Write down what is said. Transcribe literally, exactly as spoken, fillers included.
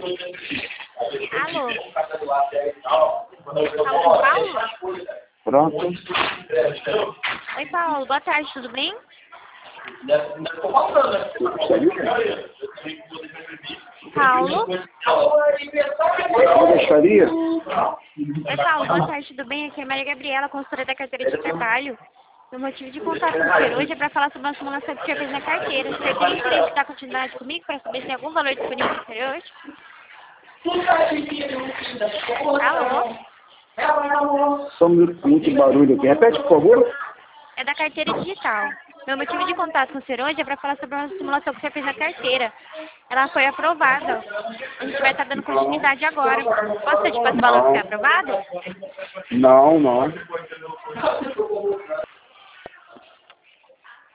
Alô? Fala com o Paulo? Pronto. Oi, Paulo. Boa tarde, tudo bem? Paulo? Uma gostaria? Oi, Paulo. Boa tarde, tudo bem? Aqui é a Maria Gabriela, consultora da carteira de trabalho. O motivo de contato com o senhor hoje é para falar sobre uma simulação que o senhor fez na carteira. O senhor tem interesse em dar continuidade comigo para saber se tem algum valor disponível para o senhor hoje? Alô? Só muito barulho aqui. Repete, por favor. É da carteira digital. Meu motivo de contato com o senhor hoje é para falar sobre uma simulação que o senhor fez na carteira. Ela foi aprovada. A gente vai estar dando continuidade agora. Posso te passar o valor que foi aprovado? Não, não.